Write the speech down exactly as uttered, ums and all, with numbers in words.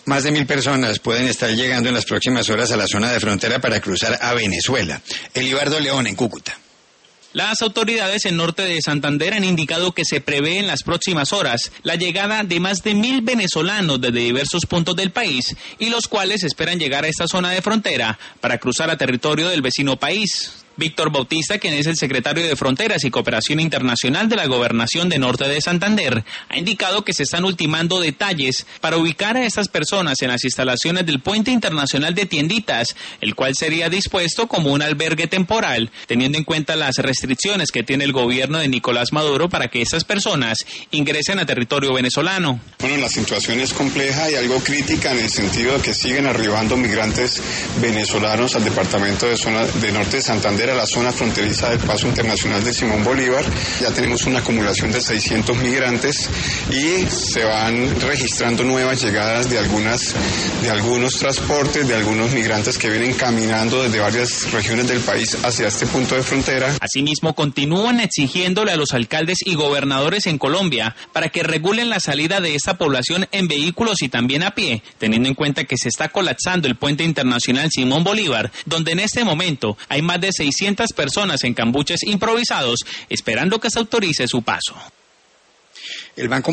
Más de mil personas pueden estar llegando en las próximas horas a la zona de frontera para cruzar a Venezuela. Elibardo León en Cúcuta. Las autoridades en norte de Santander han indicado que se prevé en las próximas horas la llegada de más de mil venezolanos desde diversos puntos del país y los cuales esperan llegar a esta zona de frontera para cruzar a territorio del vecino país. Víctor Bautista, quien es el secretario de Fronteras y Cooperación Internacional de la Gobernación de Norte de Santander, ha indicado que se están ultimando detalles para ubicar a estas personas en las instalaciones del Puente Internacional de Tienditas, el cual sería dispuesto como un albergue temporal, teniendo en cuenta las restricciones que tiene el gobierno de Nicolás Maduro para que estas personas ingresen a territorio venezolano. Bueno, la situación es compleja y algo crítica en el sentido de que siguen arribando migrantes venezolanos al departamento de, zona, de Norte de Santander, a la zona fronteriza del Paso Internacional de Simón Bolívar. Ya tenemos una acumulación de seiscientos migrantes y se van registrando nuevas llegadas de algunas de algunos transportes, de algunos migrantes que vienen caminando desde varias regiones del país hacia este punto de frontera. Asimismo, continúan exigiéndole a los alcaldes y gobernadores en Colombia para que regulen la salida de esta población en vehículos y también a pie, teniendo en cuenta que se está colapsando el Puente Internacional Simón Bolívar, donde en este momento hay más de seiscientas personas en cambuches improvisados esperando que se autorice su paso. El Banco